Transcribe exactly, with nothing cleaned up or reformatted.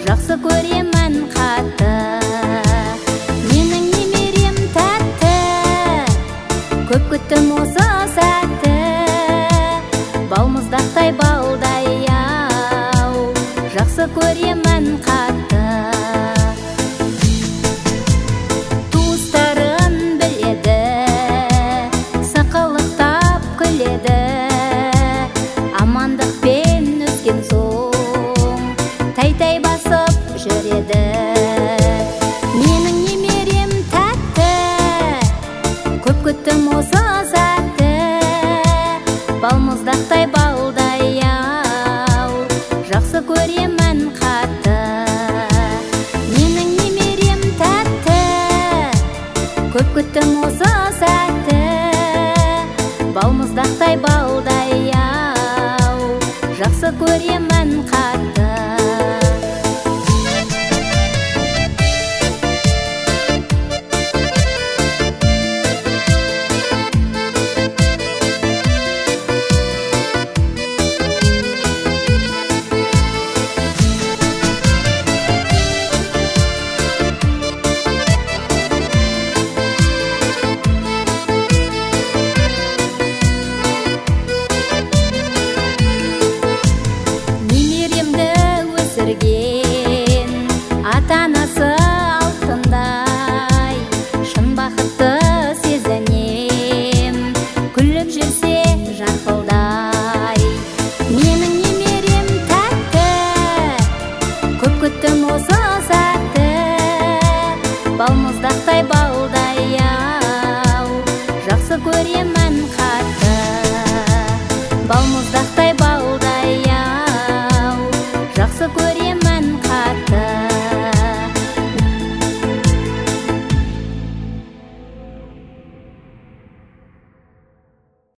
жақсы көремін қатты. Менің немерем тәтті, көп күттім осы сәтті. Балмұздақтай балдай ау, жақсы көремін қатты. Туыстарын біледі, сақылықтап күледі, амандықпен өткен соң тәй-тәй басып жүреді. Менің немерем тәтті, көп күттім осы сәтті. Балмұздақтай балдай ау, жақсы көремін қатты. Менің немерем тәтті, көп күттім осы сәтті. Балмұздақтай балдай ау, жақсы көремін қатты. Ата-анасы алтындай, шын бақытты сезінем, күліп жүрсе жарқылдай. Менің немерем тәтті, көп күттім осы сәтті. Балмұздақтай балдай ау, жақсы көремін